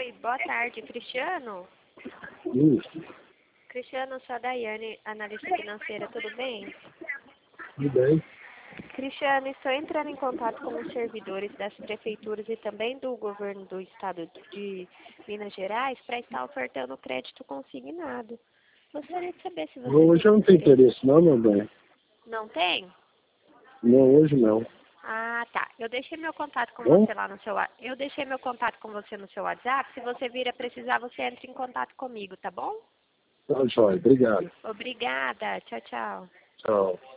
Oi, boa tarde, Cristiano. Isso, Cristiano, sou a Daiane, analista financeira, tudo bem? tudo bem. Cristiano, estou entrando em contato com os servidores das prefeituras e também do governo do estado de Minas Gerais para estar ofertando crédito consignado. Gostaria de saber se você Hoje eu não tenho interesse não, meu bem. Não tem? Não, hoje não. Ah, tá. Eu deixei meu contato com Bom, você lá no seu Eu deixei meu contato com você no seu WhatsApp. Se você vir a precisar, você entra em contato comigo, tá bom? tá jóia, obrigado. Obrigada. Tchau, tchau. Tchau.